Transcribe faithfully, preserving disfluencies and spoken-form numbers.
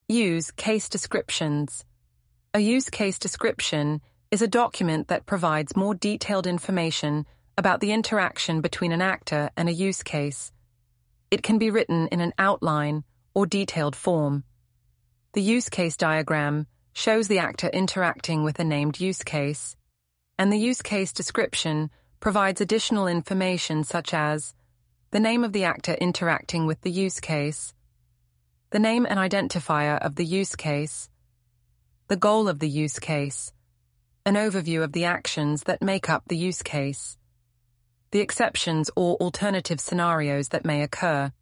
Use case descriptions. A use case description is a document that provides more detailed information about the interaction between an actor and a use case. It can be written in an outline or detailed form. The use case diagram shows the actor interacting with a named use case, and the use case description provides additional information such as the name of the actor interacting with the use case, the name and identifier of the use case, the goal of the use case, an overview of the actions that make up the use case, the exceptions or alternative scenarios that may occur,